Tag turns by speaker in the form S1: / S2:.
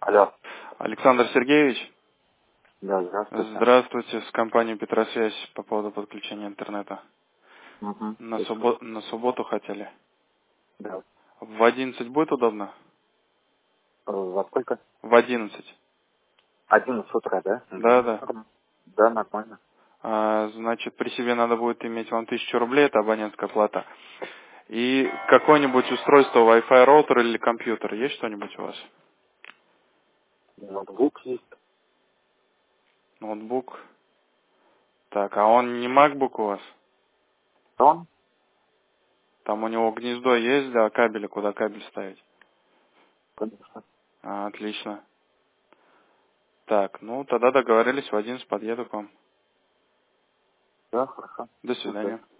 S1: Алло.
S2: Александр Сергеевич,
S1: Да, здравствуйте.
S2: здравствуйте, с компанией Петросвязь по поводу подключения интернета.
S1: Угу.
S2: На субботу хотели.
S1: Да.
S2: В 11 будет удобно?
S1: Во сколько?
S2: В 11.
S1: 11 утра, да?
S2: Да, да.
S1: Да, нормально.
S2: Значит, при себе надо будет иметь вам 1000 рублей, это абонентская плата. И какое-нибудь устройство, Wi-Fi роутер или компьютер. Есть что-нибудь у вас?
S1: Ноутбук есть.
S2: Ноутбук. Так, а он не MacBook у вас?
S1: Он?
S2: Там у него гнездо есть для кабеля, куда кабель ставить?
S1: Конечно.
S2: Отлично. Так, ну тогда договорились, в 11 подъеду к вам.
S1: Да, хорошо.
S2: До
S1: Окей.
S2: свидания.